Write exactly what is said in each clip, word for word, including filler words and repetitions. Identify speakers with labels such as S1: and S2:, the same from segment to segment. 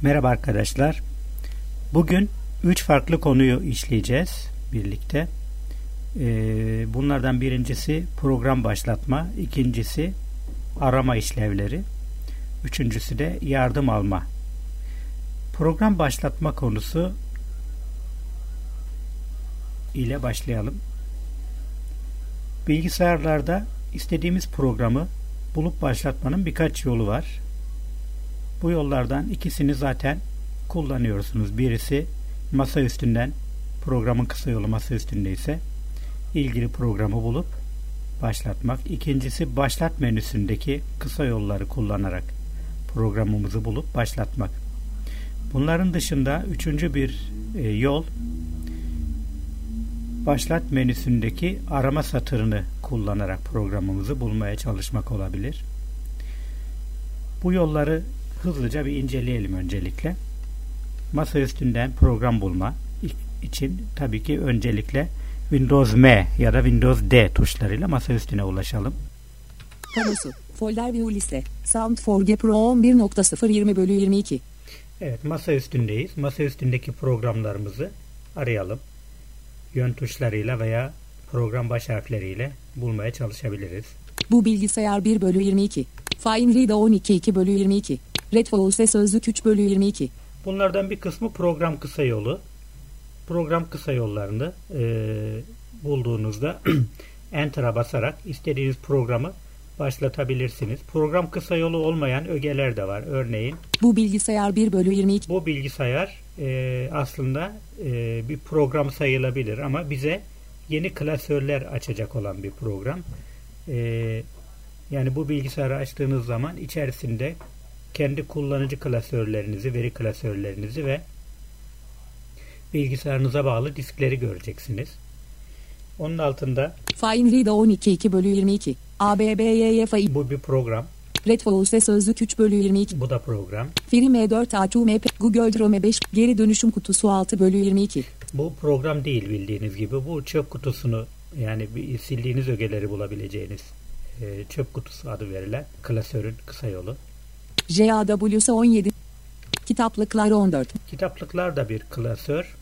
S1: Merhaba arkadaşlar. Bugün üç farklı konuyu işleyeceğiz birlikte. Ee, bunlardan birincisi program başlatma, ikincisi arama işlevleri, üçüncüsü de yardım alma. Program başlatma konusu ile başlayalım. Bilgisayarlarda istediğimiz programı bulup başlatmanın birkaç yolu var. Bu yollardan ikisini zaten kullanıyorsunuz. Birisi masa üstünden, programın kısa yolu masa üstündeyse ilgili programı bulup başlatmak. İkincisi başlat menüsündeki kısa yolları kullanarak programımızı bulup başlatmak. Bunların dışında üçüncü bir e, yol başlat menüsündeki arama satırını kullanarak programımızı bulmaya çalışmak olabilir. Bu yolları hızlıca bir inceleyelim öncelikle. Masa üstünden program bulma için tabii ki öncelikle Windows M ya da Windows D tuşlarıyla masa üstüne ulaşalım.
S2: Panosu, folder view liste, Sound for G Pro on bir nokta sıfır yirmi bölü yirmi iki.
S1: Evet, masa üstündeyiz. Masa üstündeki programlarımızı arayalım. Yön tuşlarıyla veya program baş harfleriyle bulmaya çalışabiliriz.
S2: Bu bilgisayar bir bölü yirmi iki. FineReader on iki iki bölü yirmi iki. Redfolse sözlük üç bölü yirmi iki.
S1: Bunlardan bir kısmı program kısa yolu. Program kısa yollarını e, bulduğunuzda Enter'a basarak istediğiniz programı başlatabilirsiniz. Program kısa yolu olmayan ögeler de var. Örneğin
S2: bu bilgisayar bir bölü yirmi iki.
S1: Bu bilgisayar e, aslında e, bir program sayılabilir ama bize yeni klasörler açacak olan bir program. E, yani bu bilgisayarı açtığınız zaman içerisinde kendi kullanıcı klasörlerinizi, veri klasörlerinizi ve bilgisayarınıza bağlı diskleri göreceksiniz. Onun altında
S2: FineReader on iki iki bölü yirmi iki. A B B Y Y F I.
S1: Bu bir program.
S2: Redfolse sözlük üç bölü yirmi iki.
S1: Bu da program.
S2: Free M dört A iki M P. Google Chrome beş. Geri dönüşüm kutusu altı bölü yirmi iki.
S1: Bu program değil bildiğiniz gibi. Bu çöp kutusunu, yani bir sildiğiniz ögeleri bulabileceğiniz e, çöp kutusu adı verilen klasörün kısa yolu.
S2: J A W S on yedi. Kitaplıklar on dört.
S1: Kitaplıklar da bir klasör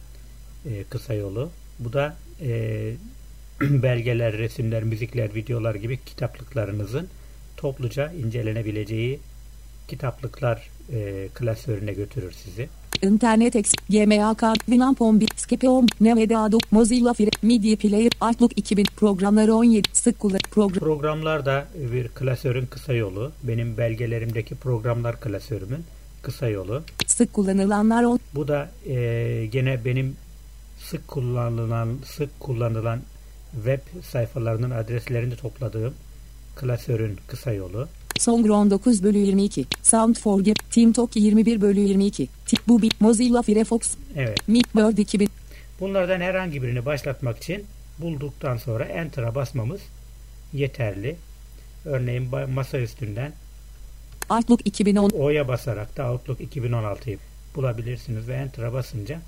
S1: e, kısa yolu. Bu da e, belgeler, resimler, müzikler, videolar gibi kitaplıklarınızın topluca incelenebileceği kitaplıklar e, klasörüne götürür sizi.
S2: İnternet X, G M A K, Winamp on bir, Skype on, Nevedado, Mozilla Fire, Media Player, Outlook iki bin, programları on yedi, sık kullan, program.
S1: Programlar da bir klasörün kısa yolu. Benim belgelerimdeki programlar klasörümün kısa yolu.
S2: Sık kullanılanlar on.
S1: Bu da e, gene benim sık kullanılan, sık kullanılan web sayfalarının adreslerini topladığım klasörün kısa yolu.
S2: Songr on dokuz bölü yirmi iki. Sound for G, TeamTalk yirmi bir bölü yirmi iki. Bu bir Mozilla Firefox.
S1: Evet.
S2: Meetbird iki bin.
S1: Bunlardan herhangi birini başlatmak için bulduktan sonra Enter'a basmamız yeterli. Örneğin masa üstünden
S2: Outlook iki bin on.
S1: O'ya basarak da Outlook iki bin on altıyı bulabilirsiniz ve Enter'a basınca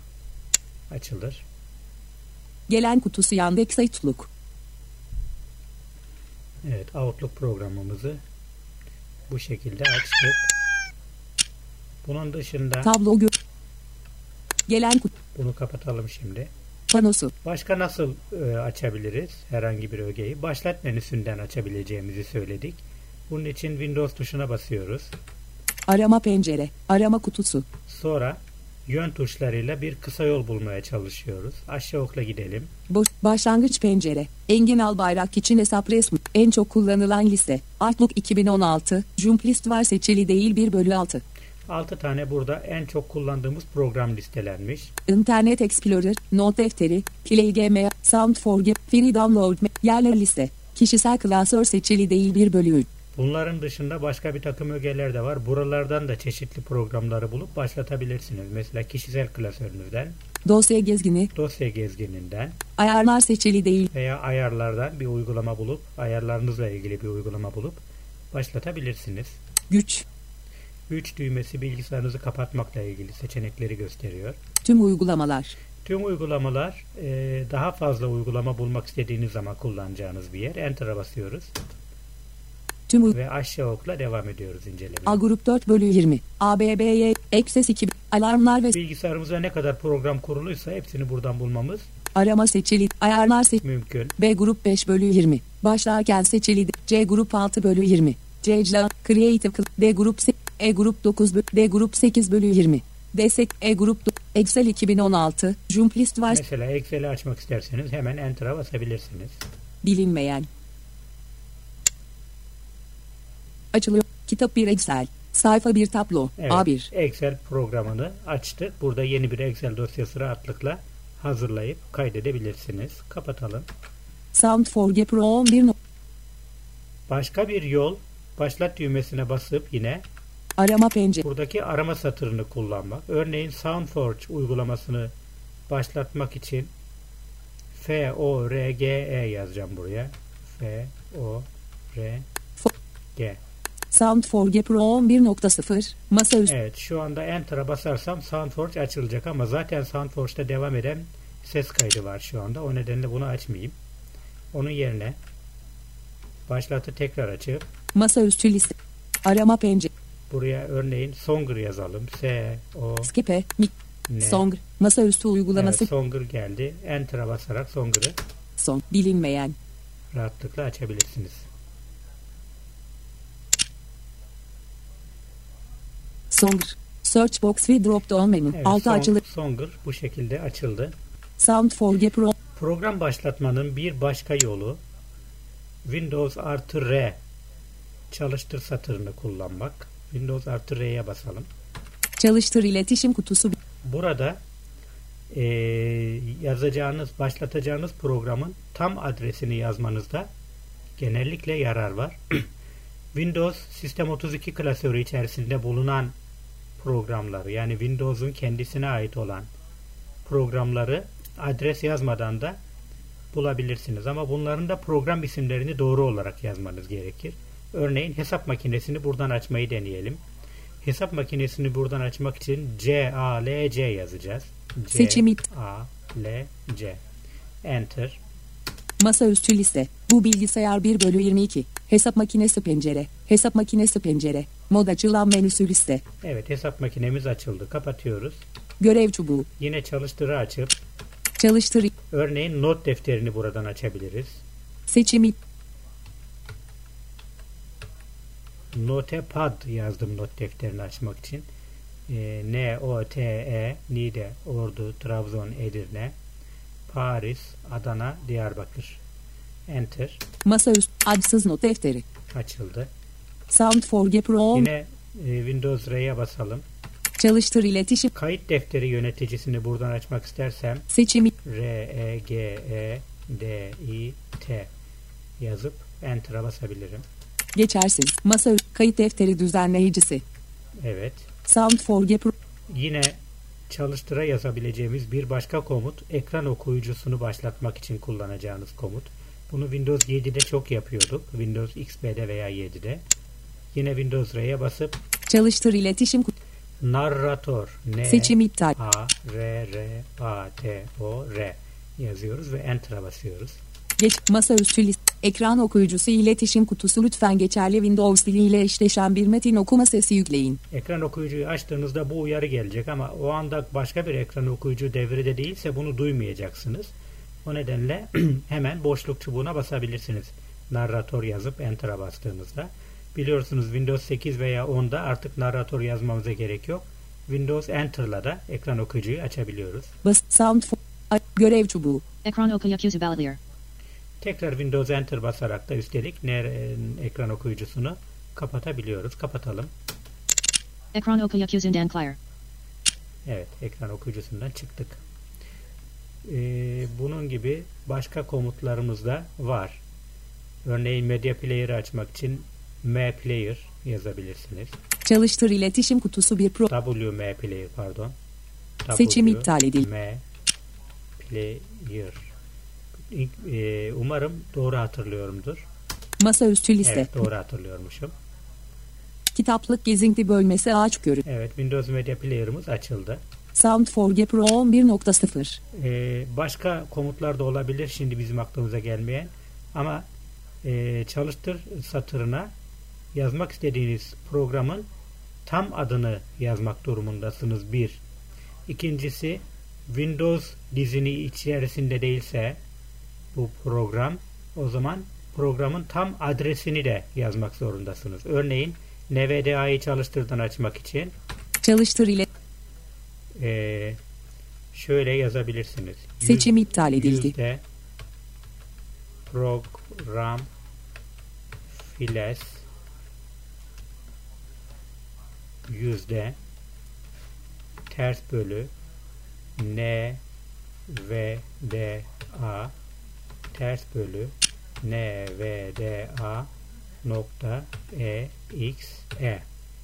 S1: açılır.
S2: Gelen kutusu Yandex Outlook.
S1: Evet, Outlook programımızı bu şekilde açtık. Bunun dışında
S2: tablo gö- gelen kutu.
S1: Bunu kapatalım şimdi.
S2: Panosu.
S1: Başka nasıl e, açabiliriz herhangi bir ögeyi? Başlat menüsünden açabileceğimizi söyledik. Bunun için Windows tuşuna basıyoruz.
S2: Arama pencere, arama kutusu.
S1: Sonra yön tuşlarıyla bir kısa yol bulmaya çalışıyoruz. Aşağı okla gidelim.
S2: Boş, başlangıç pencere. Engin Albayrak için hesap resmi. En çok kullanılan liste. Outlook iki bin on altı. Jump list var, seçili değil bir bölü altı.
S1: altı tane burada en çok kullandığımız program listelenmiş.
S2: Internet Explorer, not defteri, Play G M A, Sound for G, Free Download, yerler liste. Kişisel klasör seçili değil bir bölü üç.
S1: Bunların dışında başka bir takım ögeler de var. Buralardan da çeşitli programları bulup başlatabilirsiniz. Mesela kişisel klasörünüzden,
S2: dosya gezgini,
S1: dosya gezgininden,
S2: ayarlar seçili değil
S1: veya ayarlardan bir uygulama bulup, ayarlarınızla ilgili bir uygulama bulup başlatabilirsiniz.
S2: Güç.
S1: Güç düğmesi bilgisayarınızı kapatmakla ilgili seçenekleri gösteriyor.
S2: Tüm uygulamalar.
S1: Tüm uygulamalar e, daha fazla uygulama bulmak istediğiniz zaman kullanacağınız bir yer. Enter'a basıyoruz.
S2: Tüm
S1: ve aşağı okla devam ediyoruz incelemeye.
S2: A grup dört bölü yirmi. A B B Y Access iki alarmlar ve
S1: bilgisayarımıza ne kadar program kuruluysa hepsini buradan bulmamız
S2: arama seçili ayarlar seç
S1: mümkün.
S2: B grup beş bölü yirmi. Başlarken seçili C grup altı bölü yirmi. C Creative D grup E grup dokuz D grup sekiz bölü yirmi. Destek E grup Excel iki bin on altı Jumplist var.
S1: Mesela Excel'i açmak isterseniz hemen Enter'a basabilirsiniz.
S2: Bilinmeyen. Açılıyor. Kitap bir Excel. Sayfa bir tablo.
S1: Evet,
S2: A bir.
S1: Excel programını açtık. Burada yeni bir Excel dosyası rahatlıkla hazırlayıp kaydedebilirsiniz. Kapatalım.
S2: Sound for G Pro on bir.
S1: Başka bir yol, başlat düğmesine basıp yine
S2: arama pencere.
S1: Buradaki arama satırını kullanmak. Örneğin SoundForge uygulamasını başlatmak için F O R G E yazacağım buraya. F O R G.
S2: Sound for G Pro on bir nokta sıfır. Masaüstü.
S1: Evet, şu anda Enter'a basarsam SoundForge açılacak ama zaten SoundForge'da devam eden ses kaydı var şu anda. O nedenle bunu açmayayım. Onun yerine başlatı tekrar açıp
S2: masaüstü liste. Arama pencere.
S1: Buraya örneğin Songer yazalım. S O
S2: Skipe Mik Song masaüstü uygulaması.
S1: Evet, Songer geldi. Enter'a basarak Songer'ı
S2: Son bilinmeyen
S1: rahatlıkla açabilirsiniz.
S2: Songer Search box ve drop down menü.
S1: Evet,
S2: altı
S1: Song,
S2: açılı.
S1: Songer bu şekilde açıldı.
S2: Sound for G Pro.
S1: Program başlatmanın bir başka yolu Windows artı R çalıştır satırını kullanmak. Windows artı R'ye basalım.
S2: Çalıştır iletişim kutusu.
S1: Burada e, yazacağınız, başlatacağınız programın tam adresini yazmanızda genellikle yarar var. Windows Sistem otuz iki klasörü içerisinde bulunan programları, yani Windows'un kendisine ait olan programları adres yazmadan da bulabilirsiniz. Ama bunların da program isimlerini doğru olarak yazmanız gerekir. Örneğin hesap makinesini buradan açmayı deneyelim. Hesap makinesini buradan açmak için C A L C yazacağız. C
S2: Seçimi
S1: A L C. Enter.
S2: Masaüstü liste. Bu bilgisayar bir bölü yirmi iki. Hesap makinesi pencere. Hesap makinesi pencere. Mod açılan menüsü liste.
S1: Evet, hesap makinemiz açıldı. Kapatıyoruz.
S2: Görev çubuğu.
S1: Yine çalıştırı açıp
S2: Çalıştır.
S1: örneğin not defterini buradan açabiliriz.
S2: Seçimi
S1: Notepad yazdım not defterini açmak için. E, N O T E Niğde, Ordu, Trabzon, Edirne, Paris, Adana, Diyarbakır. Enter.
S2: Masaüstü adsız not defteri.
S1: Açıldı.
S2: Sound for G Pro.
S1: Yine e, Windows R'ye basalım.
S2: Çalıştır iletişim.
S1: Kayıt defteri yöneticisini buradan açmak istersem
S2: Seçimi
S1: R E G E D I T yazıp Enter'a basabilirim.
S2: geçersiz. Masaüstü kayıt defteri düzenleyicisi.
S1: Evet.
S2: Sound for G Pro.
S1: Yine çalıştıra yazabileceğimiz bir başka komut, ekran okuyucusunu başlatmak için kullanacağınız komut. Bunu Windows yedide çok yapıyorduk. Windows X P'de veya yedide. Yine Windows R'ye basıp
S2: Çalıştır iletişim kutusu.
S1: Narrator N
S2: Seçim iptal.
S1: A R R A T O R yazıyoruz ve Enter'a basıyoruz.
S2: Geç masaüstü liste. Ekran okuyucusu iletişim kutusu lütfen geçerli Windows diliyle eşleşen bir metin okuma sesi yükleyin.
S1: Ekran okuyucuyu açtığınızda bu uyarı gelecek ama o anda başka bir ekran okuyucu devrede değilse bunu duymayacaksınız. O nedenle hemen boşluk çubuğuna basabilirsiniz. Narrator yazıp Enter'a bastığınızda. Biliyorsunuz Windows sekiz veya onda artık narrator yazmamıza gerek yok. Windows Enter'la da ekran okuyucuyu açabiliyoruz.
S2: Bas sound for görev çubuğu.
S3: Ekran okuyucusu belirliyor.
S1: Tekrar Windows Enter basarak da üstelik ne, ekran okuyucusunu kapatabiliyoruz. Kapatalım.
S3: Ekran okuyucusundan clear.
S1: Evet, ekran okuyucusundan çıktık. Ee, bunun gibi başka komutlarımız da var. Örneğin Media Player'ı açmak için M Player yazabilirsiniz.
S2: Çalıştır iletişim kutusu bir pro.
S1: W M Player pardon.
S2: Seçim iptal edil.
S1: M Player. Ee, umarım doğru hatırlıyorumdur.
S2: Masaüstü liste.
S1: Evet, doğru hatırlıyormuşum.
S2: Kitaplık gezinti bölmesi ağaç körü.
S1: Evet, Windows Media Player'ımız açıldı.
S2: Sound for G Pro on bir nokta sıfır.
S1: Ee, başka komutlar da olabilir şimdi bizim aklımıza gelmeyen. Ama e, çalıştır satırına yazmak istediğiniz programın tam adını yazmak durumundasınız. Bir. İkincisi, Windows dizini içerisinde değilse bu program, o zaman programın tam adresini de yazmak zorundasınız. Örneğin N V D A'yı çalıştırdan açmak için
S2: Çalıştır ile
S1: e, şöyle yazabilirsiniz.
S2: seçim iptal edildi.
S1: Yüzde program files yüzde ters bölü N V D A ters bölü N V D A nokta E X E.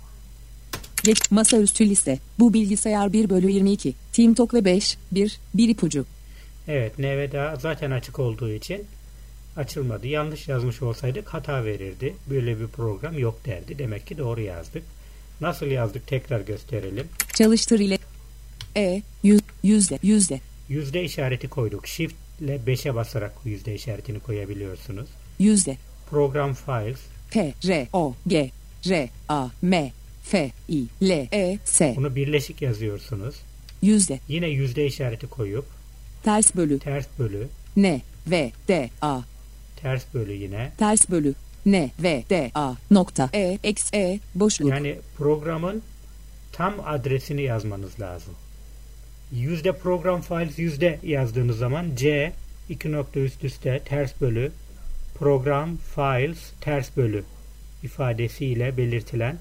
S2: Geç masaüstü liste. Bu bilgisayar bir bölü yirmi iki. TeamTalk ve beş, bir, bir ipucu.
S1: Evet, N V D A zaten açık olduğu için açılmadı. Yanlış yazmış olsaydık hata verirdi. Böyle bir program yok derdi. Demek ki doğru yazdık. Nasıl yazdık tekrar gösterelim.
S2: Çalıştır ile E, yüz, yüzde, yüzde.
S1: Yüzde işareti koyduk. Shift ile beşe basarak yüzde işaretini koyabiliyorsunuz.
S2: Yüzde.
S1: Program Files.
S2: P, R, O, G, R, A, M, F, I, L, E, S.
S1: Bunu birleşik yazıyorsunuz.
S2: Yüzde.
S1: Yine yüzde işareti koyup
S2: Ters bölü.
S1: ters bölü
S2: N, V, D, A.
S1: ters bölü yine.
S2: Ters bölü. N, V, D, A. Nokta. E, X, E. Boşluk.
S1: Yani programın tam adresini yazmanız lazım. Yüzde program files yüzde yazdığınız zaman C iki nokta üst üste ters bölü program files ters bölü ifadesiyle belirtilen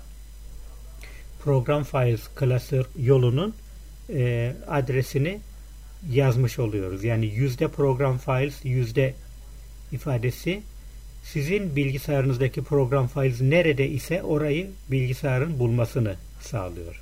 S1: program files klasör yolunun e, adresini yazmış oluyoruz. Yani yüzde program files yüzde ifadesi sizin bilgisayarınızdaki program files nerede ise orayı bilgisayarın bulmasını sağlıyor.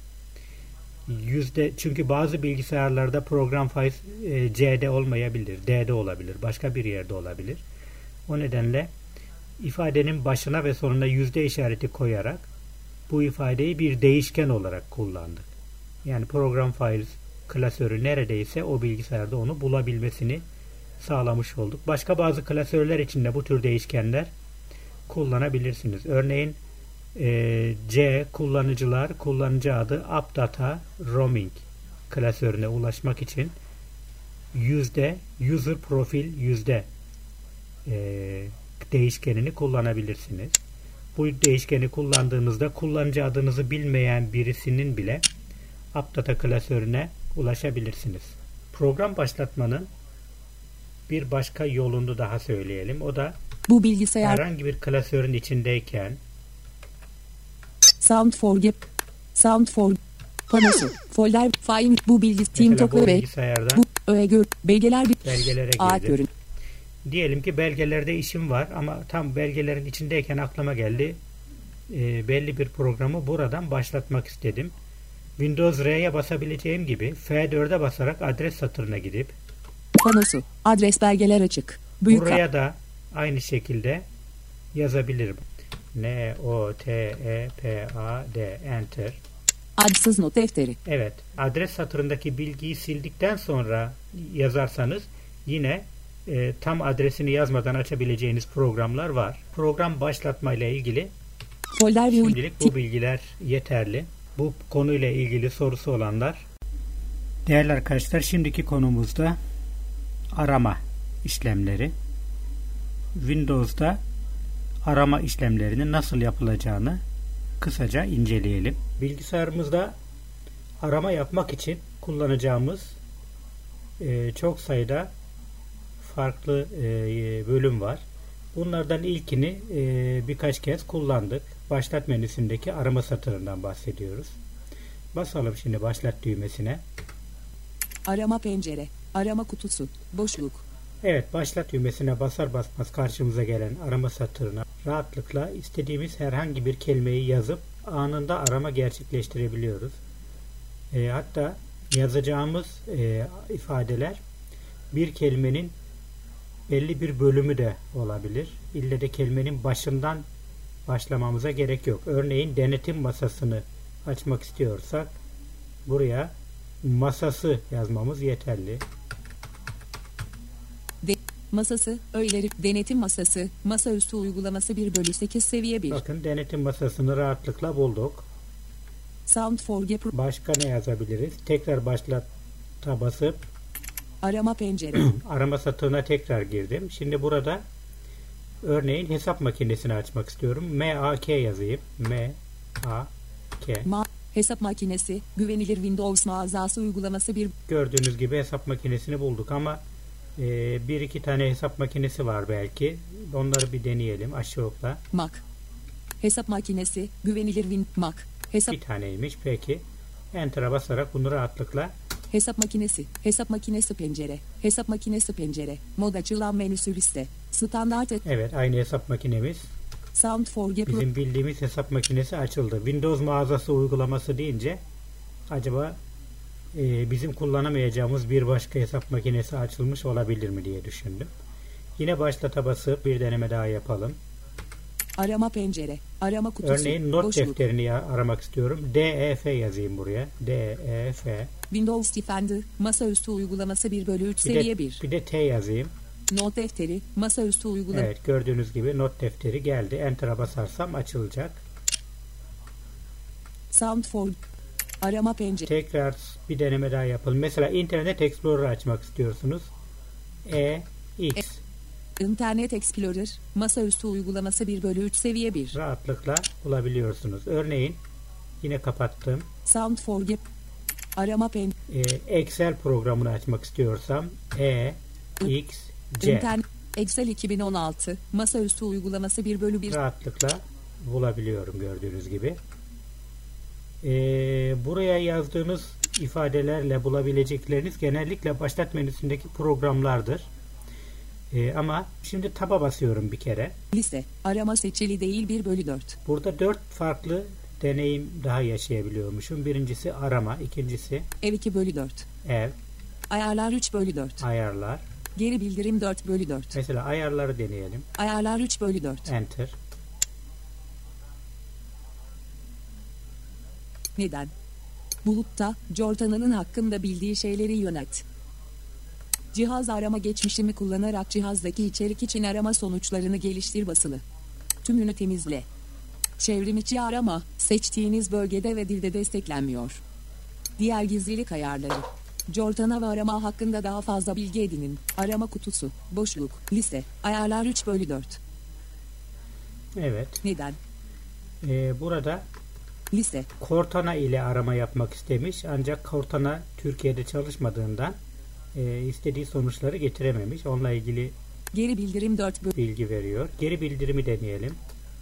S1: Yüzde, çünkü bazı bilgisayarlarda program files e, C'de olmayabilir, D'de olabilir, başka bir yerde olabilir. O nedenle ifadenin başına ve sonuna yüzde işareti koyarak bu ifadeyi bir değişken olarak kullandık. Yani program files klasörü neredeyse o bilgisayarda onu bulabilmesini sağlamış olduk. Başka bazı klasörler için de bu tür değişkenler kullanabilirsiniz. Örneğin e, C kullanıcılar kullanıcı adı AppData Roaming klasörüne ulaşmak için yüzde user profil yüzde e, değişkenini kullanabilirsiniz. Bu değişkeni kullandığınızda kullanıcı adınızı bilmeyen birisinin bile AppData klasörüne ulaşabilirsiniz. Program başlatmanın bir başka yolunu daha söyleyelim. O da
S2: bu bilgisayar
S1: herhangi bir klasörün içindeyken
S2: Sound for Gap Sound for panosu folder file bu bilgi TeamTalk ve
S1: bilgisayardan
S2: bu öğe belgeler bir
S1: belgelere
S2: ağaç görün.
S1: Diyelim ki belgelerde işim var ama tam belgelerin içindeyken aklıma geldi. E, belli bir programı buradan başlatmak istedim. Windows R'ye basabileceğim gibi F dört'e basarak adres satırına gidip
S2: panosu adres belgeler açık. Büyük
S1: buraya da aynı şekilde yazabilirim. N O T E P A D Enter.
S2: Adsız not defteri.
S1: Evet. Adres satırındaki bilgiyi sildikten sonra yazarsanız yine e, tam adresini yazmadan açabileceğiniz programlar var. Program başlatmayla ilgili
S2: folder
S1: şimdilik bu bilgiler yeterli. Bu konuyla ilgili sorusu olanlar. Değerli arkadaşlar, şimdiki konumuzda arama işlemleri. Windows'da arama işlemlerinin nasıl yapılacağını kısaca inceleyelim. Bilgisayarımızda arama yapmak için kullanacağımız e, çok sayıda farklı e, bölüm var. Bunlardan ilkini e, birkaç kez kullandık. Başlat menüsündeki arama satırından bahsediyoruz. Basalım şimdi başlat düğmesine.
S2: Arama pencere, arama kutusu, boşluk.
S1: Evet, başlat düğmesine basar basmaz karşımıza gelen arama satırına rahatlıkla istediğimiz herhangi bir kelimeyi yazıp anında arama gerçekleştirebiliyoruz. E, hatta yazacağımız e, ifadeler bir kelimenin belli bir bölümü de olabilir. İlle de kelimenin başından başlamamıza gerek yok. Örneğin denetim masasını açmak istiyorsak buraya masası yazmamız yeterli.
S2: De masası, öğeleri, denetim masası, masaüstü uygulaması bir bölü sekiz seviye bir.
S1: Bakın denetim masasını rahatlıkla bulduk.
S2: Sound Forge Pro.
S1: Başka ne yazabiliriz? Tekrar başlata basıp
S2: Arama pencere.
S1: arama satırına tekrar girdim. Şimdi burada örneğin hesap makinesini açmak istiyorum. M A K yazayım. M A K.
S2: Ma hesap makinesi, güvenilir Windows mağazası uygulaması bir.
S1: Gördüğünüz gibi hesap makinesini bulduk ama e, bir iki tane hesap makinesi var belki. Onları bir deneyelim aşağıda.
S2: Mac. Hesap makinesi, güvenilir Win Mac. Hesap
S1: Bir taneymiş. Peki. Enter'a basarak bunu rahatlıkla
S2: hesap makinesi, hesap makinesi pencere, hesap makinesi pencere, mod açılan menüsü liste, standart et,
S1: evet aynı hesap makinemiz.
S2: Sound Forge Pro.
S1: Bizim bildiğimiz hesap makinesi açıldı. Windows mağazası uygulaması deyince acaba e, bizim kullanamayacağımız bir başka hesap makinesi açılmış olabilir mi diye düşündüm. Yine başlata basıp bir deneme daha yapalım.
S2: Arama pencere, arama kutusu,
S1: Örneğin not
S2: boşluk.
S1: defterini ya- aramak istiyorum. D E F yazayım buraya. D E F.
S2: Windows Defender, masaüstü uygulaması bir bölü üç
S1: Bir
S2: seviye
S1: de,
S2: bir.
S1: bir de T yazayım.
S2: Not defteri, masaüstü uygulama.
S1: Evet gördüğünüz gibi not defteri geldi. Enter'a basarsam açılacak.
S2: Sound Forge. Arama pencere,
S1: Tekrar bir deneme daha yapalım. Mesela Internet Explorer açmak istiyorsunuz. E X.
S2: Internet Explorer, masaüstü uygulaması bir bölü üç seviye bir.
S1: Rahatlıkla bulabiliyorsunuz. Örneğin yine kapattım.
S2: Sound Forge. Arama pen,
S1: Ee, Excel programını açmak istiyorsam E X C.
S2: internet Excel iki bin on altı, masaüstü uygulaması bir bölü bir.
S1: Rahatlıkla bulabiliyorum gördüğünüz gibi. Ee, buraya yazdığınız ifadelerle bulabilecekleriniz genellikle başlat menüsündeki programlardır. Ee, ama şimdi taba basıyorum bir kere.
S2: Liste, arama seçili değil bir bölü dört.
S1: Burada dört farklı deneyim daha yaşayabiliyormuşum. Birincisi arama, ikincisi
S2: Ev iki bölü dört.
S1: ev,
S2: Ayarlar üç bölü dört.
S1: ayarlar.
S2: Geri bildirim dört bölü dört.
S1: Mesela ayarları deneyelim.
S2: Ayarlar üç bölü dört.
S1: Enter.
S2: Neden? Bulutta, Cortana'nın hakkında bildiği şeyleri yönet. Cihaz arama geçmişimi kullanarak cihazdaki içerik için arama sonuçlarını geliştir basılı. Tümünü temizle. Çevrimiçi arama, seçtiğiniz bölgede ve dilde desteklenmiyor. Diğer gizlilik ayarları. Cortana ve arama hakkında daha fazla bilgi edinin. Arama kutusu, boşluk, liste, ayarlar üç bölü dört.
S1: Evet.
S2: Neden?
S1: Ee, burada
S2: Liste,
S1: Cortana ile arama yapmak istemiş. Ancak Cortana Türkiye'de çalışmadığından e, istediği sonuçları getirememiş. Onunla ilgili
S2: geri bildirim dört bölü.
S1: bilgi veriyor. Geri bildirimi deneyelim.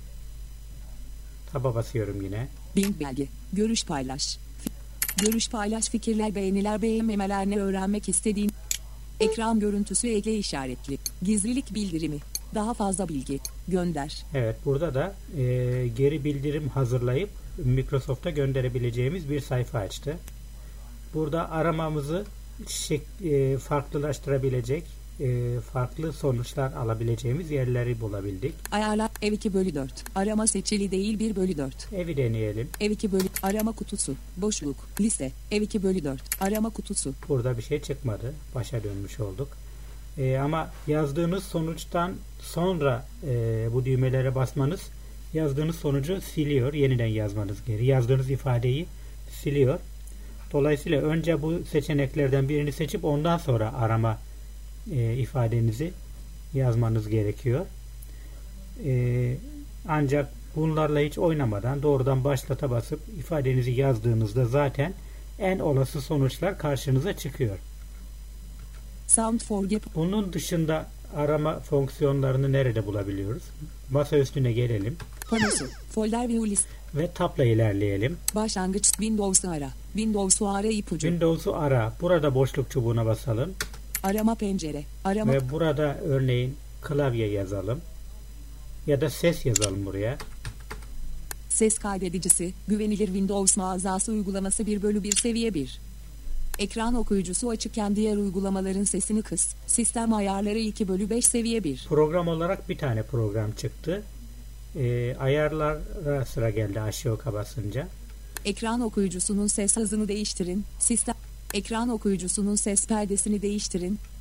S1: Taba basıyorum yine.
S2: Bing belge, görüş paylaş. Fi- Görüş paylaş, fikirler, beğeniler, beğenmemeler, ne öğrenmek istediğin. Ekran görüntüsü ekle işaretli. Gizlilik bildirimi. Daha fazla bilgi. Gönder.
S1: Evet, burada da e, geri bildirim hazırlayıp Microsoft'a gönderebileceğimiz bir sayfa açtı. Burada aramamızı şek- e, farklılaştırabilecek, e, farklı sonuçlar alabileceğimiz yerleri bulabildik.
S2: Ayarlar ev iki bölü dört. Arama seçili değil bir bölü dört.
S1: Evi deneyelim.
S2: Ev iki bölü arama kutusu. Boşluk. Liste. Ev iki bölü dört. Arama kutusu.
S1: Burada bir şey çıkmadı. Başa dönmüş olduk. E, ama yazdığınız sonuçtan sonra e, bu düğmelere basmanız yazdığınız sonucu siliyor. Yeniden yazmanız gerekiyor. Yazdığınız ifadeyi siliyor. Dolayısıyla önce bu seçeneklerden birini seçip ondan sonra arama e, ifadenizi yazmanız gerekiyor. E, ancak bunlarla hiç oynamadan doğrudan başlata basıp ifadenizi yazdığınızda zaten en olası sonuçlar karşınıza çıkıyor.
S2: Sound Forge.
S1: Bunun dışında arama fonksiyonlarını nerede bulabiliyoruz? Masa üstüne gelelim
S2: Panosu. Folder view list.
S1: ve tabla ilerleyelim.
S2: Başlangıç. Windows'u ara. Windows'u ara ipucu.
S1: Windows'u ara. Burada boşluk çubuğuna basalım.
S2: Arama pencere. Arama.
S1: Ve burada örneğin klavye yazalım. Ya da ses yazalım buraya.
S2: Ses kaydedicisi. Güvenilir Windows mağazası uygulaması bir bölü bir seviye bir. Ekran okuyucusu açıkken diğer uygulamaların sesini kıs. Sistem ayarları iki bölü beş seviye bir.
S1: Program olarak bir tane program çıktı. Ee, ayarlara sıra geldi aşağı basınca.
S2: Ekran okuyucusunun ses hızını değiştirin. Sistem. Ekran okuyucusunun ses perdesini değiştirin.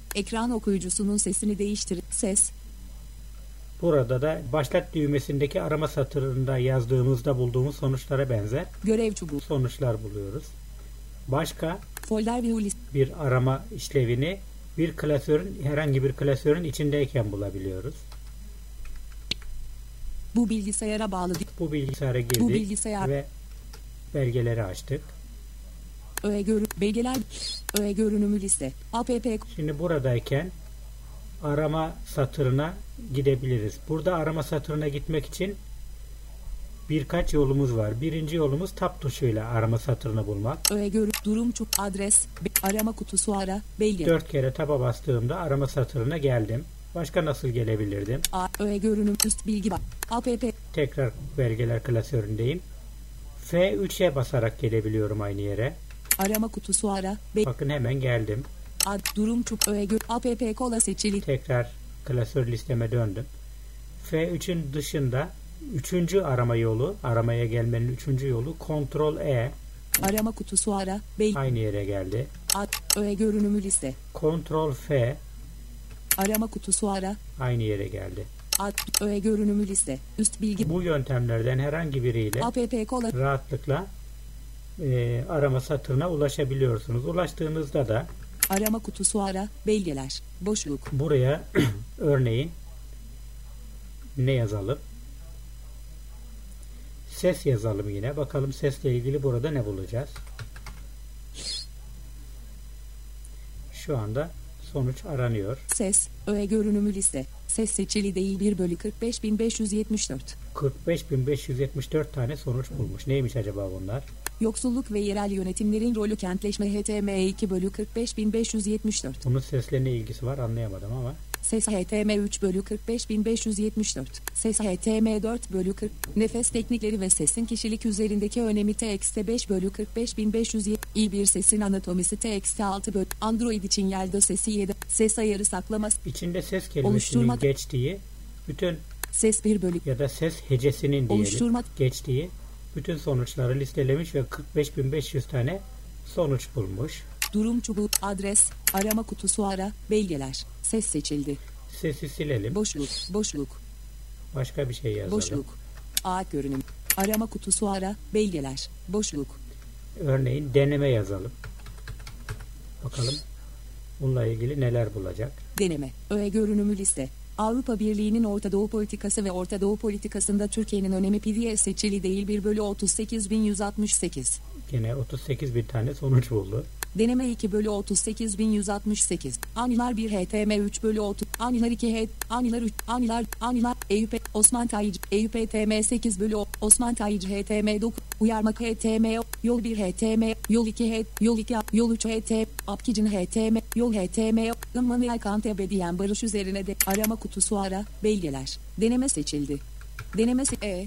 S2: Ekran okuyucusunun sesini değiştir. Ses.
S1: Burada da başlat düğmesindeki arama satırında yazdığımızda bulduğumuz sonuçlara benzer
S2: Görev çubuğu.
S1: sonuçlar buluyoruz. Başka
S2: Folder view list.
S1: bir arama işlevini bir klasörün herhangi bir klasörün içindeyken bulabiliyoruz.
S2: Bu bilgisayara bağlı.
S1: Bu bilgisayara girdik
S2: Bu bilgisayar.
S1: ve belgeleri açtık.
S2: Öğe görü belgeler. Öğe görünümü liste. App.
S1: Şimdi buradayken arama satırına gidebiliriz. Burada arama satırına gitmek için birkaç yolumuz var. Birinci yolumuz tab tuşuyla arama satırını bulmak.
S2: Öğe görü durum çub adres be- arama kutusu ara belge.
S1: Dört kere taba bastığımda arama satırına geldim. Başka nasıl gelebilirdim?
S2: A öğe görünüm üst bilgi var. App.
S1: Tekrar belgeler klasöründeyim. F üçe basarak gelebiliyorum aynı yere.
S2: Arama kutusu ara be-
S1: Bakın hemen geldim.
S2: ad durum çub öğe görü app kola seçili.
S1: Tekrar klasör listeme döndüm. F üçün dışında üçüncü arama yolu, aramaya gelmenin üçüncü yolu Ctrl E.
S2: Arama kutusu ara belge.
S1: Aynı yere geldi.
S2: Ad öğe görünümü liste.
S1: Ctrl F.
S2: Arama kutusu ara
S1: Aynı yere geldi.
S2: ad öğe görünümü liste. Üst bilgi.
S1: Bu yöntemlerden herhangi biriyle
S2: App kola
S1: rahatlıkla e, arama satırına ulaşabiliyorsunuz. Ulaştığınızda da
S2: arama kutusu ara belgeler. Boşluk.
S1: buraya örneğin ne yazalım? Ses yazalım yine. Bakalım sesle ilgili burada ne bulacağız? Şu anda sonuç aranıyor.
S2: Ses öğe görünümü liste. Ses seçili değil bir bölü kırk beş bin beş yüz yetmiş dört.
S1: kırk beş bin beş yüz yetmiş dört tane sonuç bulmuş. Neymiş acaba bunlar?
S2: Yoksulluk ve yerel yönetimlerin rolü kentleşme H T M E iki bölü kırk beş bin beş yüz yetmiş dört.
S1: Bunun sesle ne ilgisi var anlayamadım ama.
S2: Ses H T M üç bölü kırk beş bin beş yüz yetmiş dört. Ses H T M dört bölü kırk. Nefes teknikleri ve sesin kişilik üzerindeki önemi T X beş bölü kırk beş bin beş yüz yetmiş. İyi bir sesin anatomisi T X altı bölü. Android için Yelda sesi yedi. Ses ayarı saklaması.
S1: İçinde ses kelimesinin
S2: Oluşturmak.
S1: geçtiği bütün
S2: Ses bir bölü.
S1: ya da ses hecesinin diyelim
S2: Oluşturmak.
S1: geçtiği bütün sonuçları listelemiş ve kırk beş bin beş yüz tane sonuç bulmuş.
S2: Durum çubuğu. Adres. Arama kutusu ara. Belgeler. Ses seçildi.
S1: Sesi silelim.
S2: Boşluk. Boşluk.
S1: Başka bir şey yazalım.
S2: Boşluk. A görünüm. Arama kutusu ara. Belgeler. Boşluk.
S1: Örneğin deneme yazalım. Bakalım bununla ilgili neler bulacak.
S2: Deneme. Öğe görünümü liste. Avrupa Birliği'nin Orta Doğu politikası ve Orta Doğu politikasında Türkiye'nin önemi P D F seçili değil bir bölü otuz sekiz bin yüz altmış sekiz.
S1: Gene otuz sekiz bin tane sonuç buldu.
S2: Deneme iki bölü otuz sekiz bin yüz altmış sekiz. Anilar bir H T M üç bölü otuz. Anilar iki H. Anilar üç. Anilar. Anilar. Eyüp. Osman Tayıcı. Eyüp T M sekiz bölü o. Osman Tayıcı H T M dokuz. Uyarmak H T M. Yol bir H T M. Yol iki H. Yol iki A. Yol üç H T. Apkicin H T M. Yol H T M. Immanuel Kant ebediyen barış üzerine de. Arama kutusu ara. Belgeler. Deneme seçildi. Deneme se E.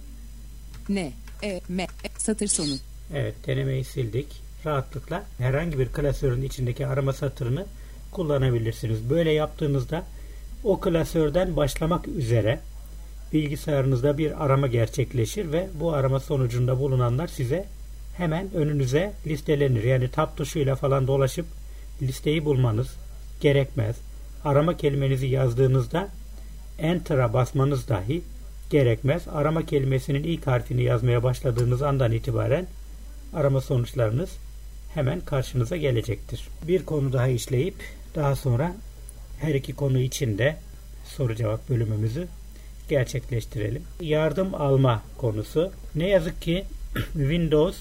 S2: N. E. M. E. Satır sonu.
S1: Evet, denemeyi sildik. Rahatlıkla herhangi bir klasörün içindeki arama satırını kullanabilirsiniz. Böyle yaptığınızda o klasörden başlamak üzere bilgisayarınızda bir arama gerçekleşir ve bu arama sonucunda bulunanlar size hemen önünüze listelenir. Yani tab tuşuyla falan dolaşıp listeyi bulmanız gerekmez. Arama kelimenizi yazdığınızda Enter'a basmanız dahi gerekmez. Arama kelimesinin ilk harfini yazmaya başladığınız andan itibaren arama sonuçlarınız hemen karşınıza gelecektir. Bir konu daha işleyip daha sonra her iki konu için de soru cevap bölümümüzü gerçekleştirelim. Yardım alma konusu. Ne yazık ki Windows